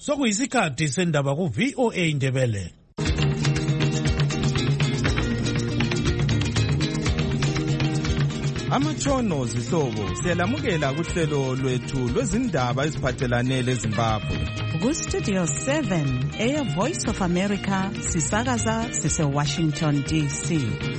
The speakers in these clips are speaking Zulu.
Sokuyisikhathi sendaba ku VOA Indebele. Amatshono zihlobo siyalamukela kuhlelo lwethu lwezindaba eziphathelane leZimbabwe. Ku Studio 7 Air Voice of America sisakaza sise Washington DC.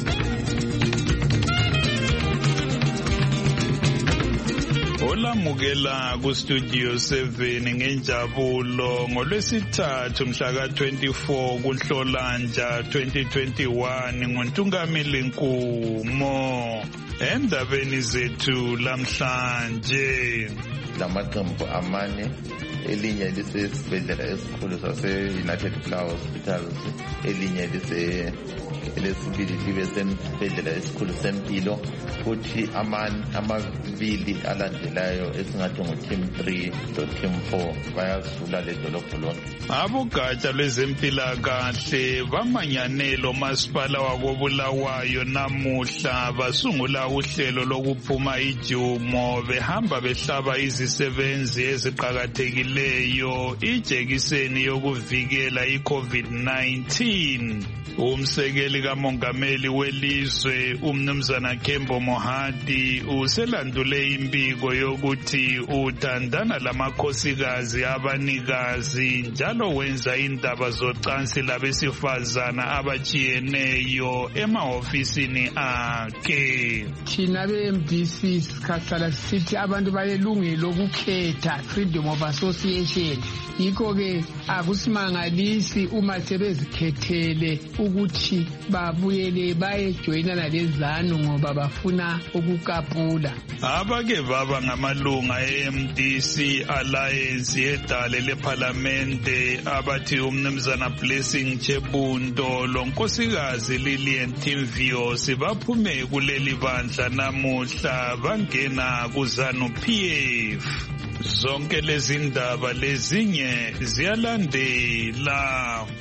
Olamukela ku Studio 7 ngenjabulo ngolwesithathu mhla ka 24 kuNhlolanja 2021 nguNtungamili Nkumo. Endabeni zethu lamhlanje lamaqembu amane elinye lisesibhedlela esikhulu sase-United Flower Hospitals, elinye elesibili libe sesibhedlela esikhulu sempilo, futhi amabili alandelayo esingathi ngu-Team 3 lo-Team 4 bayazula ledolobho lonke. Abogatsha lwezempilakahle bamanyanele umasipala wakobulawayo namuhla basungula uhlelo lokuphuma ijumo behamba behlaba izisebenzi eziqakathekileyo ijekiseni yokuvikela i-COVID-19. Umsekeli kamongameli welizwe umnumzana Kembo Mohadi uselandule imbiko yokuthi uthandana lamakhosikazi abanikazi njalo wenza indaba zocansi labesifazana abajiyeneyo emahofisini akhe. Thina be-MDC sikhahlala sithi abantu balelungelo lokukhetha, freedom of association. Yikho-ke akusimangalisi uma sebezikhethele ukuthi babuyele bayejoyinana lezanu ngoba bafuna ukukapula. Abake baba ngamalunga e-MDC Alliance yedale lephalamende abathi umnumzana Blessing Chebundo lonkosikazi Lillian Timvio sibaphume kuleli bandla namuhla bangena kuZANU PF. Zonke lezi ndaba lezinye ziyalandela.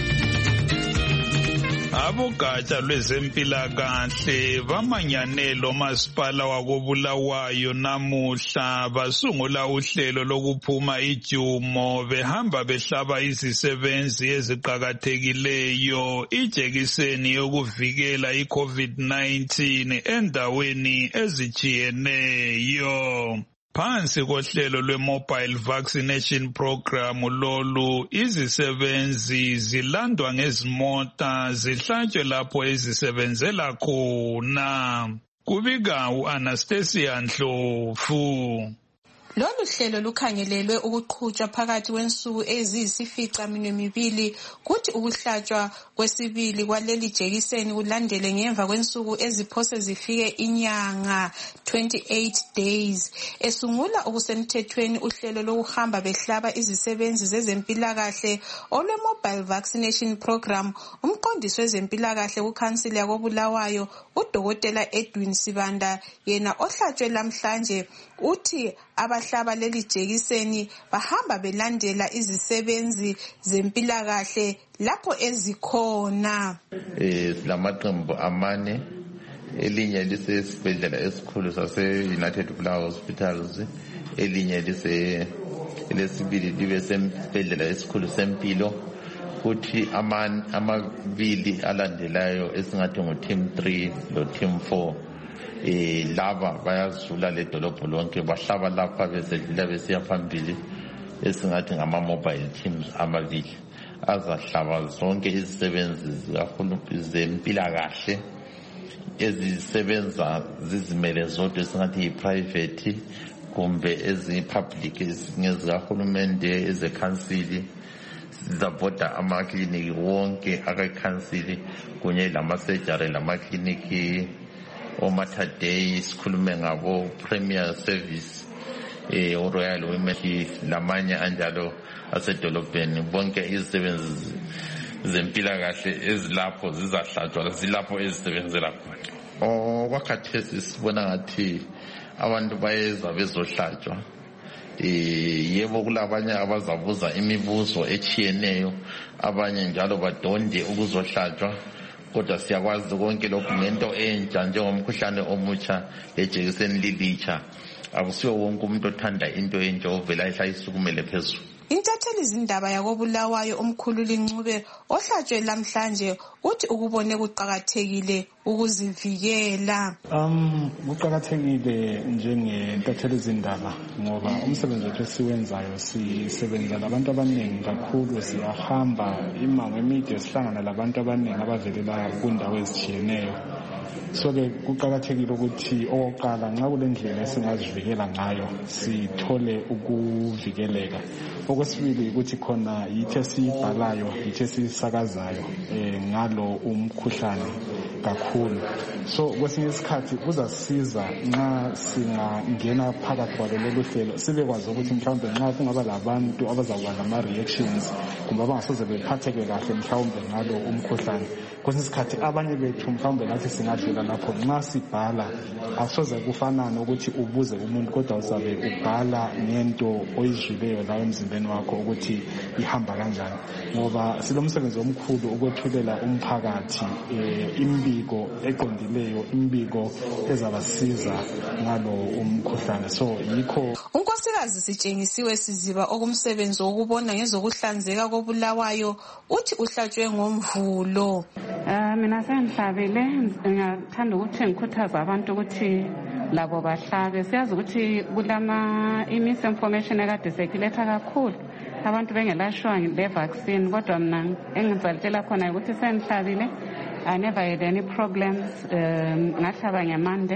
Abogatsha lwezempilakahle bamanyanele umasipala wakobulawayo namuhla basungula uhlelo lokuphuma ijumo behamba behlaba izisebenzi eziqakathekileyo ijekiseni yokuvikela i-COVID-19 endaweni ezijiyeneyo. Phansi kohlelo lwe-Mobile Vaccination Program lolu izisebenzi zilandwa ngezimota zihlatshwe lapho ezisebenzela khona. Kubika u-Anastasia Ndlovu. Lolu hlelo lukhangelelwe ukuqhutshwa phakathi kwensuku eziyisificaminwembili kuthi ukuhlatshwa kwesibili kwaleli jekiseni kulandele ngemva kwensuku eziphose zifike inyanga 28 days. Esungula okusemthethweni uhlelo lokuhamba behlaba izisebenzi zezempilakahle olwe-Mobile Vaccination Program, umqondisi wezempilakahle kukhansili yakobulawayo uDokotela Edwin Sibanda yena ohlatshwe lamhlanje uthi abahlaba leli jekiseni bahamba belandela izisebenzi zempilakahle lapho ezikhona. Lamaqembu amane elinye lisesibhedlela esikhulu sase-United Flower Hospitals, elinye elesibili libe sesibhedlela esikhulu sempilo, futhi amabili alandelayo esingathi ngu-Team 3 lo-Team 4 laba bayazula ledolobho lonke bahlaba lapha besedlula besiya phambili esingathi ngama-mobile teams amabili azahlaba zonke izisebenzi zempilakahle ezisebenza zizimele zodwa esingathi yi-private kumbe eziyi-public ngezikahulumende ezekhansili zizabhoda amakliniki wonke akakhansili kunye lamasejari lamakliniki o-Mater Day sikhulume ngabo Premier Service o-Royal Women lamanye anjalo asedolobheni. Bonke izisebenzi zempilakahle ezilapho zizahlatshwa zilapho ezisebenzela khona. Okwakhathesi sibona ngathi abantu bayeza bezohlatshwa. Yebo kulabanye abazabuza imibuzo etshiyeneyo, abanye njalo badonde ukuzohlatshwa. Kodwa siyakwazi konke lokhu ngento entsha njengomkhuhlane omutsha lejekiseni lilitsha. Akusiyo wonke umuntu othanda into entsha ovela isisukumele phezulu. Intatheli zindaba yakobulawayo umkhululi Ncube ohlatshwe lamhlanje uthi ukubone kuqhakathekile ukuzivikela. Kuqhakathekile njengentatheli zindaba ngoba umsebenzi wethu esiwenzayo sisebenza labantu abaningi kakhulu, siyahamba imango emide sihlangana labantu abaningi abavelela kundawo ezitshiyeneyo. So-ke kuqhakathekile ukuthi okokuqala nxa kule ndlela esingazivikela ngayo sithole ukuvikeleka. Okwesibili ukuthi khona yithi esiyibhalayo yithi esisakazayo ngalo umkhuhlane kakhulu. So kwesinye isikhathi kuzasisiza nxa singangena phakathi kwalo lolu hlelo sibekwazi ukuthi mhlawumbe nxa kungaba labantu abazawuba nama-reactions kumbe abangasoze bephatheke kahle mhlawumbe ngalo umkhuhlane. Kwesinye isikhathi abanye bethu mhlawumbe nathi singadlula lapho nxa sibhala akusoze kufanane ukuthi ubuze umuntu kodwa uzabe ubhala ngento oyizwileyo lawo emzimbeni wakho ukuthi ihamba kanjani, ngoba silomsebenzi omkhulu ukwethulela umphakathi imbiko eqondileyo, imbiko ezabasiza ngalo umkhuhlane. So yikho unkosikazi Sitshengisiwe Siziba okumsebenzi wokubona ngezokuhlanzeka kobulawayo uthi uhlatshwe ngomvulo. Mina sengihlabile, ngiyathanda ukuthi ngikhuthaza abantu ukuthi labo bahlabe. Siyazi ukuthi kulama misinformation ekade circulate kakhulu abantu bengelashwa le vaccine, kodwa mina engizalitshela khona ukuthi sengihlabile. I never had any problems. Ngahlaba ngemande.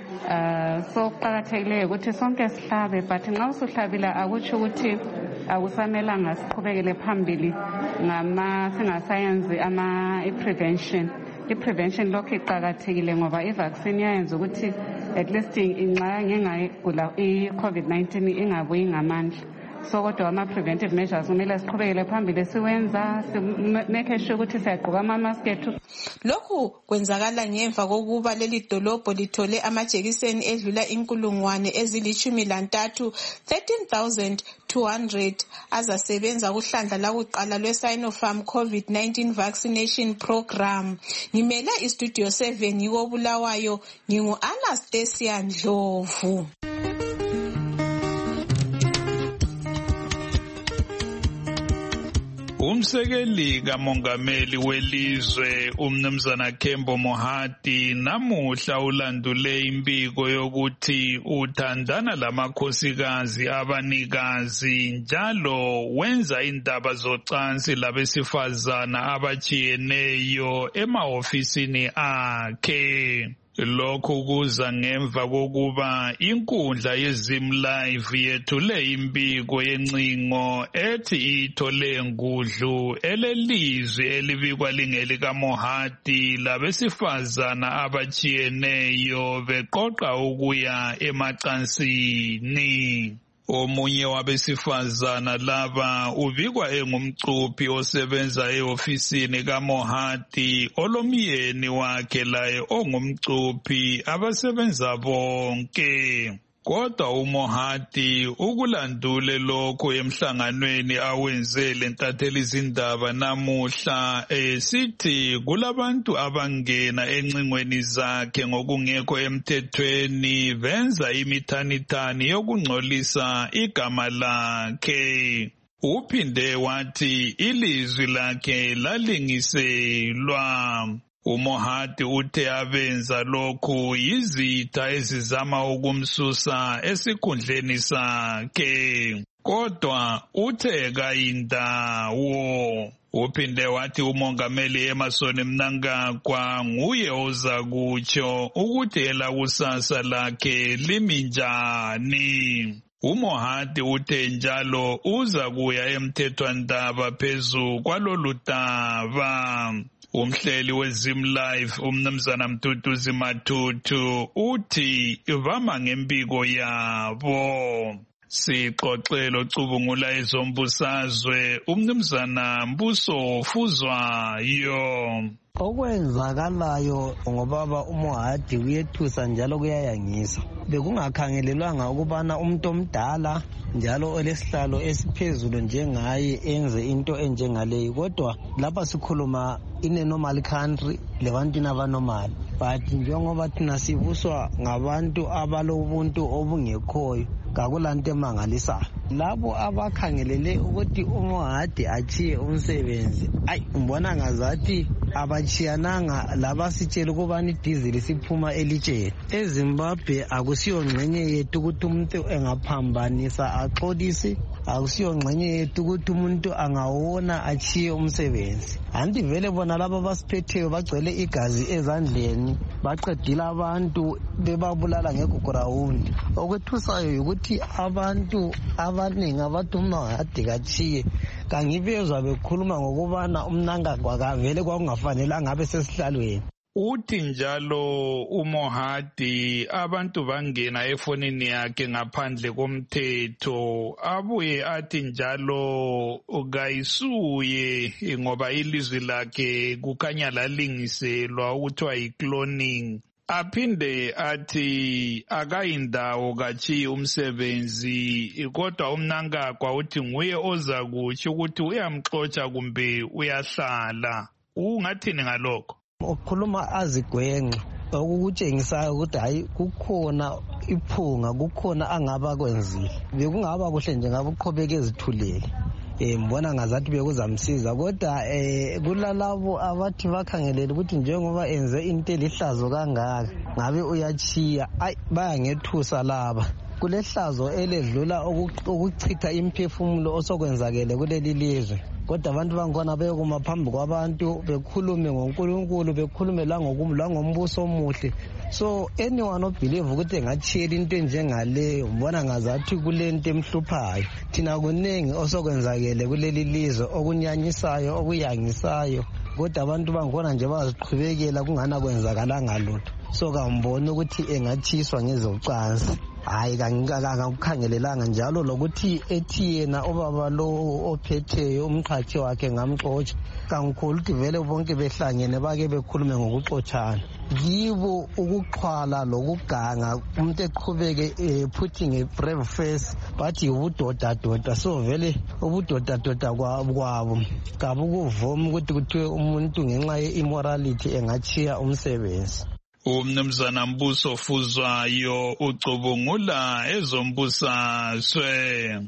So kuqakathekile ukuthi sonke sihlabe, but nxa usuhlabile akutsho ukuthi akusamelanga siqhubekele phambili singasayenzi i-prevention. I-prevention lokhu iqakathekile ngoba i-vaccine yayenza ukuthi at least nxa ngingayigula i-COVID-19 ingabuyi ngamandla. So kodwa ama-preventive measures kumele siqhubekele phambili siwenza, make sure ukuthi siyagqoka ama-mask ethu. Lokhu kwenzakala ngemva kokuba leli dolobho lithole amajekiseni edlula 13,200 azasebenza kuhlandla lakuqala lwe-Sinopharm COVID-19 vaccination program. Ngimele istudio 7 yikobulawayo, ngingu-Anastasia Ndlovu. Umsekeli kamongameli welizwe umnumzana Kembo Mohadi namuhla ulandule imbiko yokuthi uthandana lamakhosikazi abanikazi njalo wenza indaba zocansi labesifazana abajiyeneyo emahofisini akhe. Lokhu kuza ngemva kokuba inkundla yeZimlive yethule imbiko yencingo ethi ithole ngudlu elelizwi elibikwa lingelika Mohadi labesifazana abajiyeneyo beqoqa ukuya emacansini. Omunye wabesifazana laba ubikwa engumcuphi osebenza ehofisini kaMohadi olomyeni wakhe laye ongumcuphi abasebenza bonke. Kodwa uMohadi ukulandule lokho emhlanganweni awenzele ntatheli zindaba namuhla sithi kulabantu abangena encingweni zakhe ngokungekho emthethweni benza imithanithani yokungcolisa igama lakhe. Uphinde wathi ilizwi lakhe lalingiselwa. uMohadi uthe abenza lokhu yizitha ezizama ukumsusa esikhundleni sakhe, kodwa uthe kayindawo. Uphinde wathi umongameli Emmerson Mnangagwa nguye oza kutsho ukuthi elakusasa lakhe limi njani. uMohadi uthe njalo uza kuya emthethwandaba phezu kwalolu daba. Umhleli weZimlive umnumzana Mduduzi Matutu uthi ivama ngembiko yabo. Sixoxelo ocubungula ezombusazwe umnumzana Mbuso Fuzwayo. Okwenzakalayo ngobaba uMohadi kuyethusa njalo kuyayangisa. Bekungakhangelelwanga ukubana umuntu omdala njalo olesihlalo esiphezulu njengaye enze into enjengaleyo, kodwa lapha sikhuluma in a normal country lebantwini abanormal, but njengoba thina sibuswa ngabantu abalobuntu obungekhoyo kakulanto emangalisayo. Labo abakhangelele ukuthi uMohadi achiye umsebenzi, ngibona ngazathi abachiyananga labasitshela ukubana idizili siphuma elitsheni. EZimbabwe akusiyo ngxenye yethu ukuthi umuntu engaphambanisa axolise, akusiyo ngxenye yethu ukuthi umuntu angawona achiye umsebenzi. Anti vele bona laba basiphetheyo bagcwele igazi ezandleni, baqedile abantu bebabulala ngegugurawundi. Okwethusayo ukuthi abantu abaningi abathi uMohadi kachiye kangibezwa bekhuluma ngokubana uMnangagwa kavele kwakungafanelanga abe sesihlalweni. Uthi njalo uMohadi abantu bangena efonini yakhe ngaphandle komthetho, abuye athi njalo kayisuye ngoba ilizwi lakhe kukhanya lalingiselwa ukuthiwa yi-cloning. Aphinde athi akayindawo kachiyi umsebenzi, kodwa uMnangagwa uthi nguye oza kutsho ukuthi uyamxotsha kumbe uyahlala. Ungathini ngalokho? Ukukhuluma azigwenqa okukutshengisayo ukuthi hayi kukhona iphunga, kukhona angaba kwenzile. Bekungaba kuhle nje ngabe uqhubeke ezithulele. Mbona ngazathi bekuzamsiza, kodwa kulalabo abathi bakhangelele ukuthi njengoba enze into elihlazo kangaka ngabe uyachiya, bayangethusa laba. Kulehlazo eledlula ukuchitha imphefumulo osokwenzakele kuleli lizwe. Kodwa abantu bangkhona bekuma phambi kwabantu bekhulume ngoNkulunkulu, bekhulume langombuso omuhle. So anyone obelieve ukuthi engachiyela into enjengaleyo, mbona ngazathi kulento emhluphayo. Thina kunengi osokwenzakele kuleli lizwe okunyanyisayo, okuyangisayo, kodwa abantu bangkhona nje baziqhubekela kungana kwenzakalanga lutho. So kambona ukuthi engachiswa ngezocansi. Hayi kangikukhangelelanga njalo lokuthi ethi yena ubaba lo ophetheyo umqhathi wakhe ngamxotsha. Kangikhulu ukuthi vele bonke behlangene bake bekhulume ngokuxotshana. Yibo ukuxhwala lokuganga, umuntu eqhubeke putting a brave face, bathi ubudoda. So vele ubudoda kwabo kabukuvuma ukuthi kuthiwe umuntu ngenxa ye-immorality engachiya umsebenzi. Umnumzana Mbuso Fuzwayo ucubungula ezombusazwe.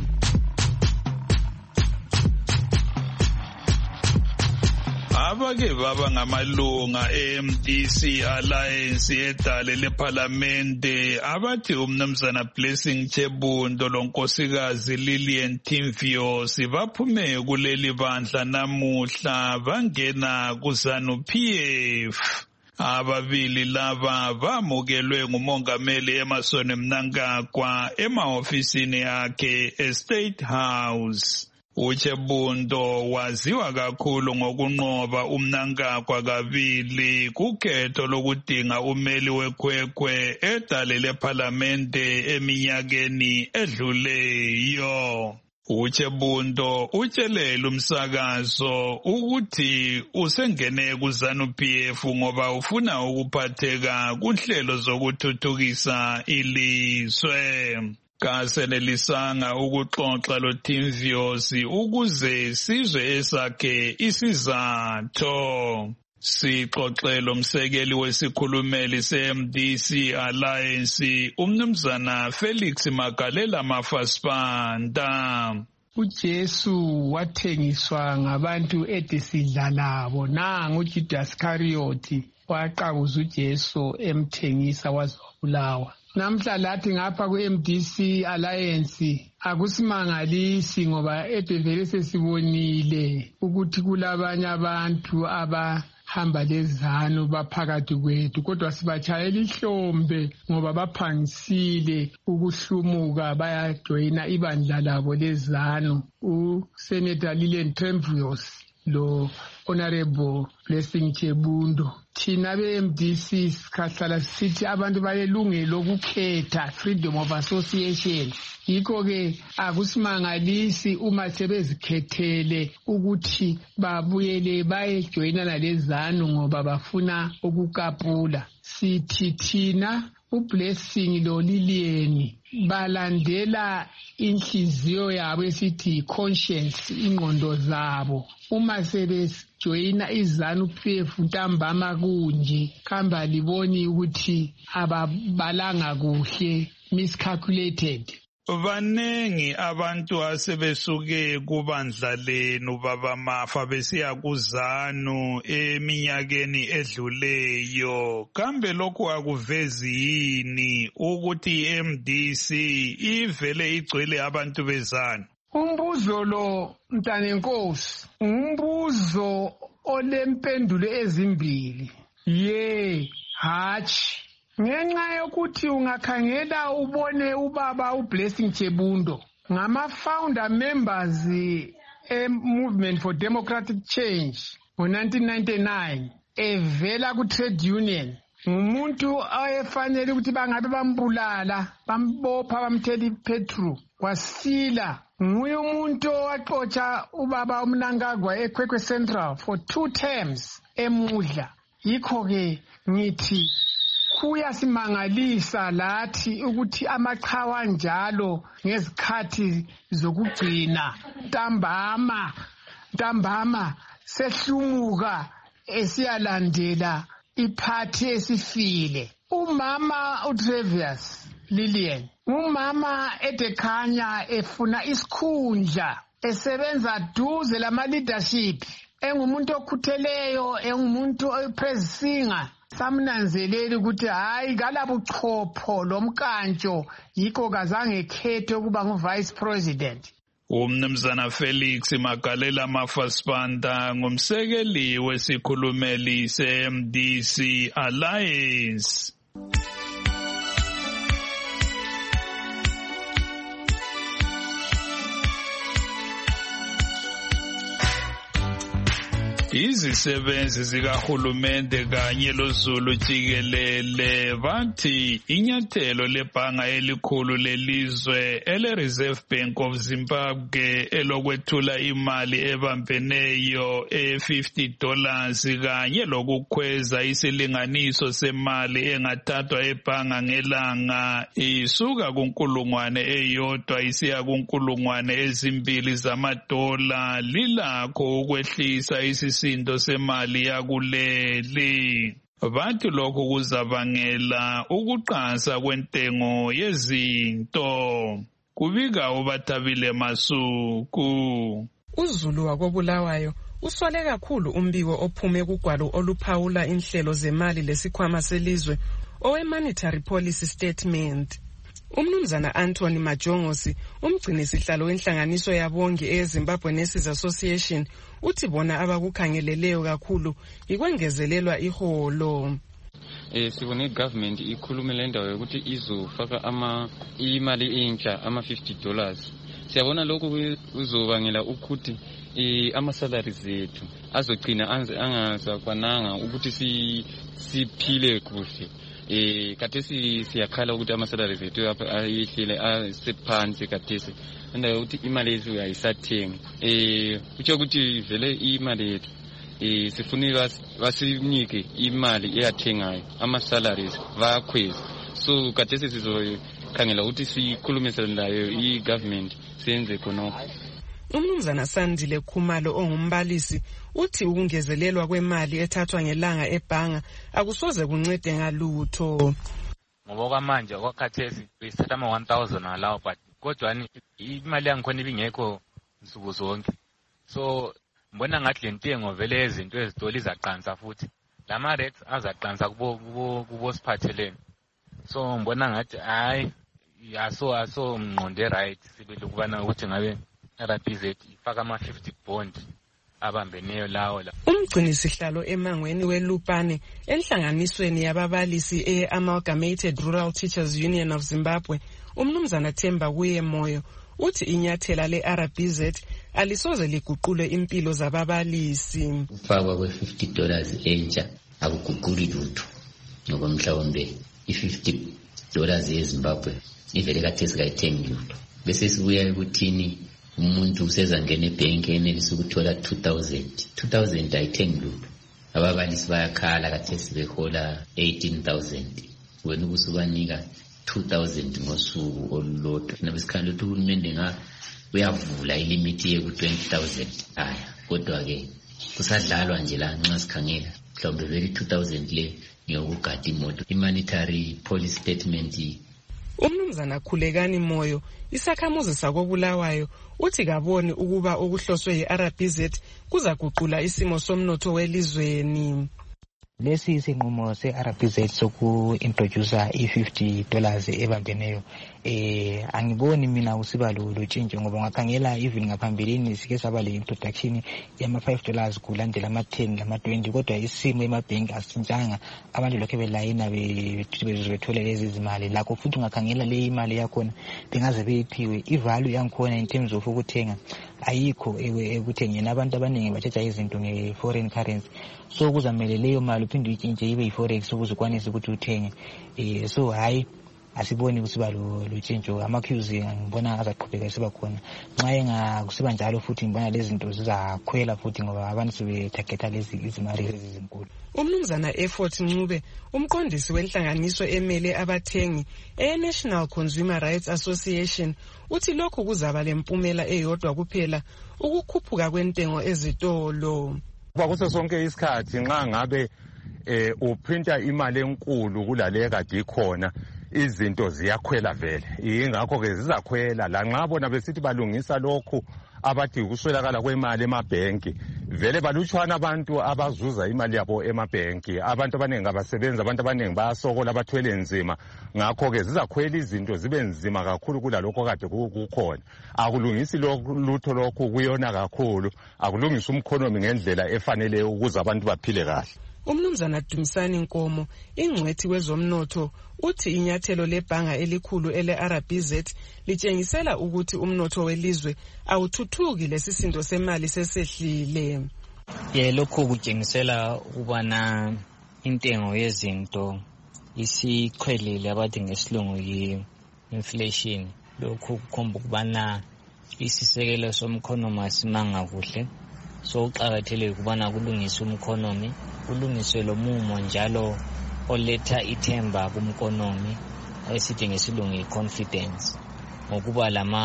Abake baba ngamalunga eMDC Alliance edale leParlamente abathi umnumzana Blessing Chebundo lonkosikazi Lillian Timvio sibaphume kuleli bandla namuhla bangena kuZANU-PF. Ababili laba bamukelwe ngumongameli Emmerson Mnangagwa emahofisini yakhe eState House. Uchebundo waziwa kakhulu ngokunqoba uMnangagwa kabili kukhetho lokudinga umeli wekhwekhwe edale leParlamente eminyakeni edluleyo. Uchebundo utshelele umsakazo ukuthi usengene kuZANU-PF ngoba ufuna ukuphatheka kunhlelo zokuthuthukisa ilizwe. Kasenelisanga ukuxoxa loTimvio ukuze sizwe esakhe isizatho. Sixoxelo umsekeli wesikhulumeli seMDC Alliance umnumzana Felix Magalela Mafasipanda. uJesu wathengiswa ngabantu edesidla labo. Nangu uJudas Iscariot waqabuza uJesu emthengisa wazobulawa. Namhla lathi ngapha ku-MDC Alliance akusimangalisi ngoba ebevele sesibonile ukuthi kulabanye abantu abahamba lezanu baphakathi kwethu, kodwa sibatshayela ihlombe ngoba baphangisile ukuhlumuka bayajoyina ibandla labo lezanu. uSenator Lillian Timvio lo Honorable Blessing Chebundo. Thina be-MDC sikhahlala sithi abantu balelungelo lokukhetha, freedom of association. Yikho-ke akusimangalisi uma sebezikhethele ukuthi babuyele bayejoyinana lezanu ngoba bafuna ukukapula. Sithi thina uBlessing lo Lilian balandela inhliziyo yabo esithi conscience, ingqondo zabo. Uma sebejoyina iZANU-PF ntambama kunje, khamba liboni ukuthi ababalanga kuhle, miscalculated. Banengi abantu asebesuke kubandla lenu baba Mafa besiya kuZANU eminyakeni edluleyo. Kambe lokhu akuvezi yini ukuthi iMDC ivele igcwele abantu beZANU? Umbuzo lo Mntanenkosi, umbuzo olempendulo ezimbili. Hatshi. Ngenxa yokuthi ungakhangela ubone ubaba uBlessing Chebundo ngama-founder members movement for democratic change ngo-1999 evela ku-trade union, ngumuntu oyefanele ukuthi bangabe bambulala, bambopha, bamthela ipetrol wasila. Nguye umuntu owaxotsha ubaba uMnangagwa eKwekwe Central for 2 terms emudla. Yikho-ke ngithi kuyasimangalisa lathi ukuthi amaqhawe njalo ngezikhathi zokugcina ntambama sehlumuka esiyalandela iphathi esifile. Umama uTravius Lilian umama edekhanya efuna isikhundla, esebenza duze lama leadership, engumuntu okhutheleyo, engumuntu oyipresinger. Samnanzeleli ukuthi hayi kalabuchopho lomkantsho, yikho kazange khethe ukuba ngu-vice president. Umnumzana Felix Magalela Mafasipanda ngumsekeli wesikhulumeli se-MDC Alliance. Izisebenzi zikahulumende kanye loZulu jikelele bathi inyathelo lebhanga elikhulu lelizwe ele-Reserve Bank of Zimbabwe elokwethula imali ebambeneyo $50 kanye lokukhweza isilinganiso semali engathathwa ebhanga ngelanga isuka ku1,000 isiya ku2,000 zamadola lilakho ukwehlisa isisindo semali yakuleli. Bathi lokhu kuzabangela ukuqansa kwentengo yezinto. Kubika uBathabile Masuku. uZulu wakobulawayo usole kakhulu umbiko ophume kugwalo oluphawula inhlelo zemali lesikhwama selizwe owe-Monetary Policy Statement. Umnumzana Anthony Majongosi, umgcinisihlalo wenhlanganiso yabongi eZimbabwe Nurses Association, uthi bona abakukhangeleleyo kakhulu ikwengezelelwa iholo. Sibone government ikhulume le ndawo ukuthi izofaka imali entsha $50. Siyabona lokhu kuzobangela ukuthi ama-salaries ethu azogcina angazakwananga ukuthi siphile kuhle. Kathesi siyakhala ukuthi ama-salaries ethu ayehlile asephansi kathesi. Nda ukuthi imali yethu ayisathengi. Kutsho ukuthi vele imali yethu sifuna basinike imali eyathengayo, ama-salaries bayakhweza. So kathesi sizokhangela ukuthi sikhulumisane nayo i-government senze khonokho. Umnumzana Sandile Khumalo ongumbalisi uthi ukungezelelwa kwemali ethathwa ngelanga ebhanga akusoze kuncede ngalutho. Ngoba kwamanje kwakhathesi isithatha ama-1,000 alawo, but kodwa imali yangikhona ibingekho nsuku zonke. So mbona ngathi le ntengo vele izinto ezitoli izaqansa futhi. Lama rates azaqansa kubo siphathelene. So mbona ngathi hayi aso mnqonde right sibele ukubana ukuthi ngabe RBZ ifaka ama-50 bond abambeneyo lawo la. Umgcinisihlalo emangweni weLupane enhlanganisweni yababalisi e-Amalgamated Rural Teachers Union of Zimbabwe, umnumzana Themba Kuyemoyo uthi inyathela le-RBZ alisoze liguqule impilo zababalisi. Ukufakwa kwe-$50 entsha akuguquli lutho, ngoba mhlawumbe i-$50 eZimbabwe ivele kathesi kayithengi lutho. Bese sibuya ekuthini umuntu usezangena ebhenki enelisa ukuthola 2,000 ayithengi lutho. Ababalisi bayakhala kathesi behola 18,000. wena ukusubanika 2,000 ngosuku olulodwa. Nabesikhathi ukuthi uhulumende uyavula ilimiti ye ku 20,000 aya, kodwa ke kusadlalwa nje la nxa sikhangela mhlawumbe vele 2,000 le ngiyokugada imoto. I-monetary policy statement. Umnumzana Khulekani Moyo, isakhamuzi sakobulawayo, uthi kaboni ukuba okuhloswe yi-RBZ kuzaguqula isimo somnotho welizweni. Lesi isinqumo se-RBZ soku-introduce $50 ebambeneyo angiboni mina usiba lutshintsho, ngoba ngakhangela even ngaphambilini sike saba le introduction yama-$5 kulandela ama-10 lama-20, kodwa isimo emabhenki asintshanga, abantu lokho belayina bethole lezi zimali. Lakho futhi ungakhangela le imali yakhona bengaze beyiphiwe, ivalue yangikhona in terms of ukuthenga ayikho ekuthengeni. Abantu abaningi batshetsha izinto nge-foreign currency, so kuzamele leyo mali uphinde uyitshintshe ibe yi-forex ukuze ukwanise ukuthi uthenge. So hayi, asiboni kusiba lutshintsho. Ama-queues ngibona azaqhubeka siba khona. Nxa engakusiba njalo futhi ngibona lezi zinto zizakhwela futhi, ngoba abantu sebethageta lezi izimali ezinkulu. Umnumzana Effort Ncube, umqondisi wenhlanganiso emele abathengi e-National Consumer Rights Association, uthi lokhu kuzaba lempumela eyodwa kuphela, ukukhuphuka kwentengo ezitolo. Kwakuso sonke isikhathi nxa ngabe uprinta imali enkulu kulale kade ikhona, izinto ziyakhwela vele. Ingakho ke zizakhwela la nxa bona besithi balungisa lokhu abathi ukuswelakala kwemali emabhenki. Vele balutshwana abantu abazuza imali yabo emabhenki, abantu abaningi abasebenzi, abantu abaningi bayasokola, abathwele nzima. Ngakho ke zizakhwela izinto zibe nzima kakhulu kulalokho kade kukhona. Akulungisi lutho lokhu kuyona kakhulu, akulungisa umkhonomi ngendlela efanele ukuze abantu baphile kahle. Umnumzana Dumisani Nkomo, ingcwethi wezomnotho, uthi inyathelo lebhanga elikhulu ele-RBZ litshengisela ukuthi umnotho welizwe awuthuthuki, lesisindo semali sesehlile. Lokho kutshengisela ukubana intengo yezinto isikhwelile, abathi ngesilungu yi-inflation. Lokho kukhomba ukubana isisekelo somkhonomi asimanga kuhle. So uqakathekile ukubana kulungiswe umkhonomi, kulungiswe lo mumo njalo oletha ithemba kumkhonomi, esithi ngesilungu i-confidence, ngokuba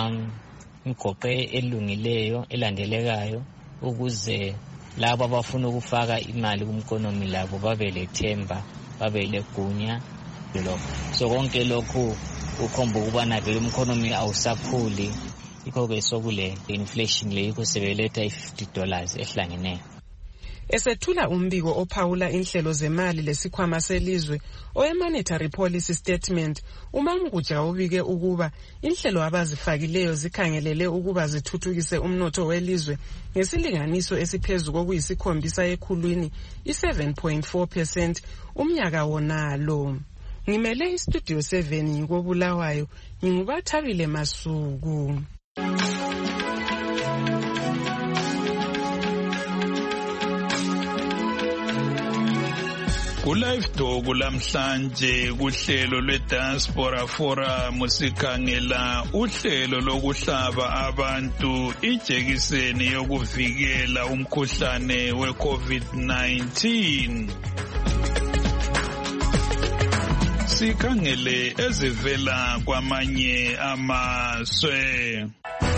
imigoqo elungileyo elandelekayo ukuze labo abafuna ukufaka imali kumkhonomi labo babe lethemba, babe legunya. So konke lokhu ukhomba ukubana vele umkhonomi awusakhuli. Yikho-ke sokule inflation le yikho sebeletha $50 ehlangeneyo. Esethula umbiko ophawula inhlelo zemali lesikhwama selizwe oye-monetary policy statement, uMamguja ubike ukuba inhlelo abazifakileyo zikhangelele ukuba zithuthukise umnotho welizwe ngesilinganiso esiphezulu kokuyisikhombisa ekhulwini, i-7.4% umnyaka wonalo. Ngimele istudio 7 ngikobulawayo, ngingubathabile Masuku. Ku-Live Talk lamhlanje kuhlelo lwe-Diaspora Forum sikhangela uhlelo lokuhlaba abantu ijekiseni yokuvikela umkhuhlane we-COVID-19. Sikhangele ezivela kwamanye amazwe.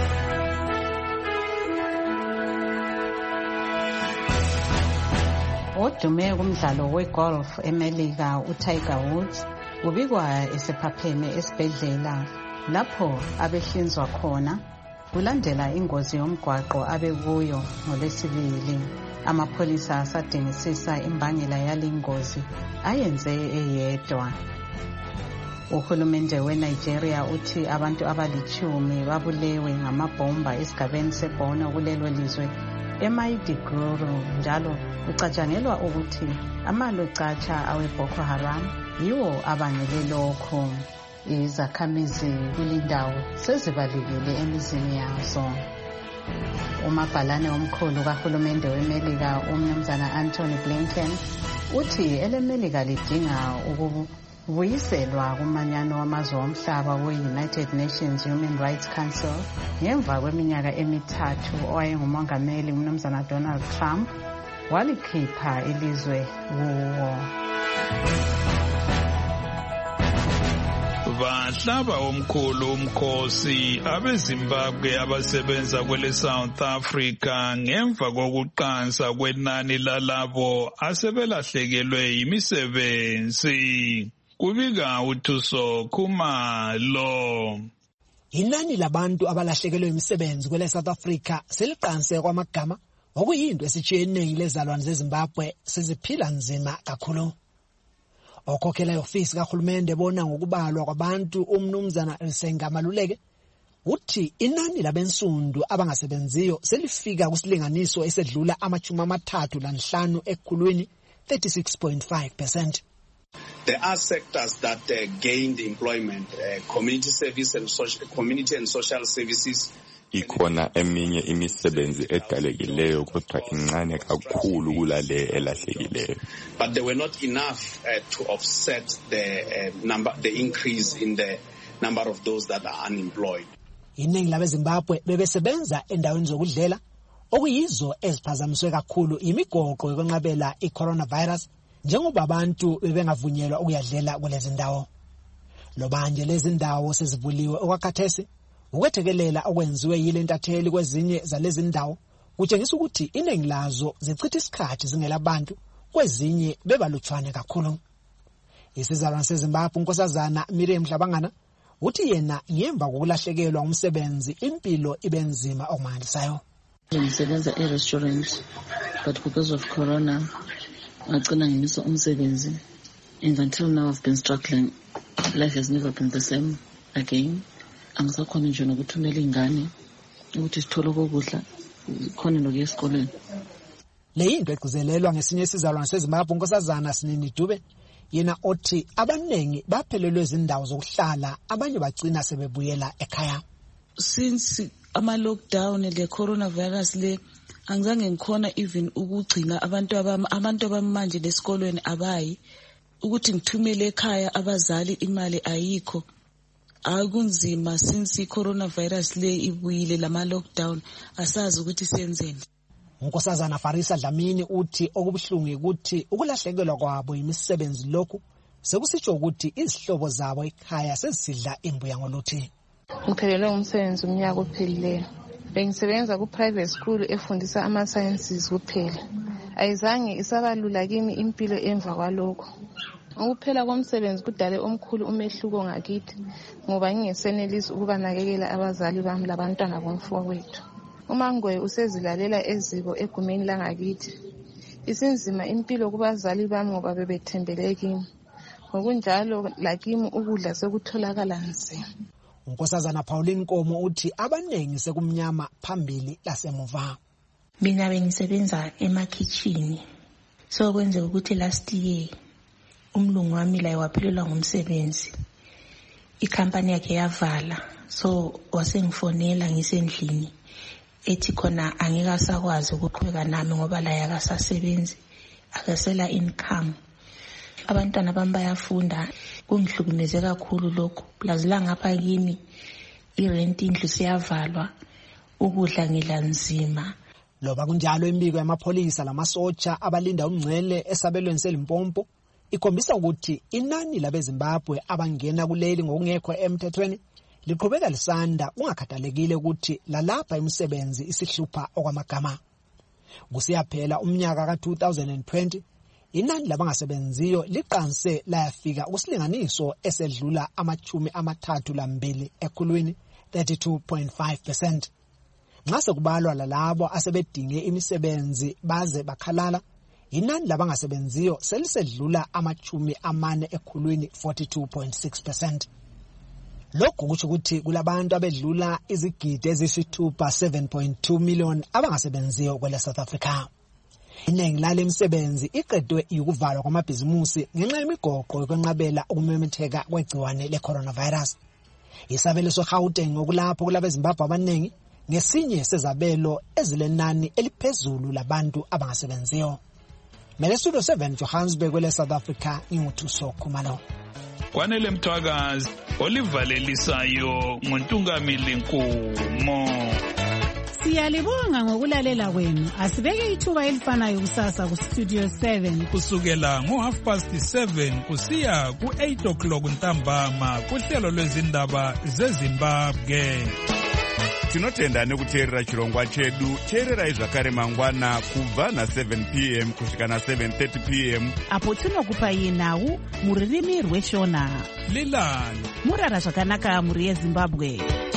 Odume kumdlalo wegolf eMelika uTiger Woods ubikwa esephapheme esibhedlela lapho abehlinzwa khona kulandela ingozi yomgwaqo abekuyo ngoLwesibili. Amapholisa asadingisisa imbangela yale ngozi ayenze eyedwa. Uhulumende weNigeria uthi abantu abali-10 babulewe ngamabhomba esigabeni seBorno kulelo lizwe eMaiduguri, njalo kucatshangelwa ukuthi amalocatsha aweBoko Haram yiwo abangele lokho. Izakhamizi kulindawo sezibalekile emizini yazo. Umabhalane omkhulu kahulumende weMelika uMnumzana Anthony Blinken uthi eleMelika lidinga ukubuyiselwa kumanyano wamazwe omhlaba we-United Nations Human Rights Council ngemva kweminyaka emithathu owayengumongameli uMnumzana Donald Trump walikhipha ilizwe kuwo. bahlaba omkhulu umkhosi abeZimbabwe abasebenza kwele South Africa ngemva kokuqansa kwenani lalabo asebelahlekelwe imisebenzi. Kubika uThuso Khumalo. Inani labantu abalahlekelwe imisebenzi kwele South Africa seliqanse kwamagama okuyinto esitshiyeneyo lezalwane zeZimbabwe seziphila nzima kakhulu. Okhokhela iofisi kahulumende bona ngokubalwa kwabantu umnumzana Risenga Maluleke uthi inani labensundu abangasebenziyo selifika kusilinganiso esedlula 35 ekhulwini 36.5%. There are sectors that gained employment, community service and social services. Ikhona eminye imisebenzi edalekileyo kodwa incane kakhulu kulale elahlekileyo. But they were not enough to offset the increase in the number of those that are unemployed. Iningi labeZimbabwe bebesebenza endaweni zokudlela okuyizo eziphazamiswe kakhulu imigoqo yokwenqabela i-coronavirus njengoba abantu bebengavunyelwa ukuyadlela kulezi ndawo. Lobanje lezi ndawo sezivuliwe okwakhathesi ukwethekelela okwenziwe yile ntatheli kwezinye zalezi ndawo kutshengisa ukuthi iningi lazo zichitha isikhathi zingelabantu kwezinye bebalutshwane kakhulu. Isizalwane seZimbabwe unkosazana Miriam Mhlabangana uthi yena ngemva kokulahlekelwa umsebenzi impilo ibenzima okumangalisayo. Ngisebenza e-restaurant but because of corona ngagcina ngimisa umsebenzi and until now I've been struggling. Life has never been the same again. Angisakhona nje nokuthumela ingane ukuthi sithole ukudla khona nokuya esikoleni. Le into egcizelelwa ngesinye isizalwane seZimbabwe unkosazana Sinini Dube yena othi abanengi baphelelwe izindawo zokuhlala abanye bagcina sebebuyela ekhaya. Since ama lockdown le coronavirus le angizange ngikhona even ukugcina abantu abamanje lesikolweni abayi ukuthi ngithumele ekhaya abazali imali ayikho. Akunzima since coronavirus le ibuyile lama lockdown asazi ukuthi senzeni. Unkosazana Farisa Dlamini uthi okubuhlungu ukuthi ukulahlekelwa kwabo imisebenzi lokhu sekusitsho ukuthi izihlobo zabo ekhaya sesidla imbuya ngoluthi. Ngiphelelwe umsebenzi umnyaka ophelileyo. Bengisebenza ku private school efundisa ama sciences kuphela. Ayizange isabalula kimi impilo emva kwalokho. Ukuphela komsebenzi kudale omkhulu umehluko ngakithi ngoba ngingesenelisi ukubanakekela abazali bami labantwana bomfowethu. UMangwe usezilalela eziko egumeni langakithi. Isinzima impilo kubazali bami ngoba bebethembele kimi. Ngokunjalo lakimi ukudla sekutholakala nzima. Unkosazana Pauline Nkomo uthi abanengi sekumnyama phambili lasemuva. Mina bengisebenza emakitchen. So kwenze ukuthi last year umlungu wami la waphelelwa ngumsebenzi. Ikhampani yakhe yavala. So wasengifonela ngisendlini. Ethi khona angeke asakwazi ukuqhubeka nami ngoba la yakasasebenzi akasela income. Abantwana bami bayafunda kungihlukumeze kakhulu lokho. Plus la ngapha kini irent indlu siyavalwa ukudla ngidla nzima. Loba kunjalo imbiko yamapholisa lamasotsha abalinda umngcele esabelweni seLimpopo ikhombisa ukuthi inani labeZimbabwe abangena kuleli ngokungekho emthethweni liqhubeka lisanda ungakhathalekile ukuthi lalapha imisebenzi isihlupha okwamagama. Kusiyaphela umnyaka ka-2020 inani labangasebenziyo liqanse layafika kusilinganiso esedlula 32 ekhulwini 32.5%. Nxa sekubalwa lalabo asebedinge imisebenzi baze bakhalala inani labangasebenziyo selisedlula 40 ekhulwini 42.6%. Lokhu kusho ukuthi kulabantu abedlula izigidi ezisithupha 7.2 million abangasebenziyo kwele South Africa. Iningi lale misebenzi iqedwe ukuvalwa kwamabhizimusi ngenxa yemigoqo yokwenqabela ukumemetheka kwegciwane le-coronavirus. Isabelo soGauteng okulapho kulabeZimbabwe abanengi ngesinye sezabelo ezilenani eliphezulu labantu abangasebenziyo. Studio 7 Johannesburg kwele South Africa nginguThuso Khumalo. Kwanele Mthwakazi olivalelisayo nguNtungamili Nkumo. Siyalibonga ngokulalela kwenu. Asibeke ithuba elifanayo kusasa ku Studio 7 kusukela ngo7:30 kusiya ku8:00 ntambama kuhlelo lwezindaba zeZimbabwe. Tinotenda nekuteerera chirongwa chedu. Teererai zvakare mangwana kubva na7 p.m. kusvika na7:30 p.m. apo tinokupai nhau muririmi rweshona. Lilani murara zvakanaka muri yeZimbabwe.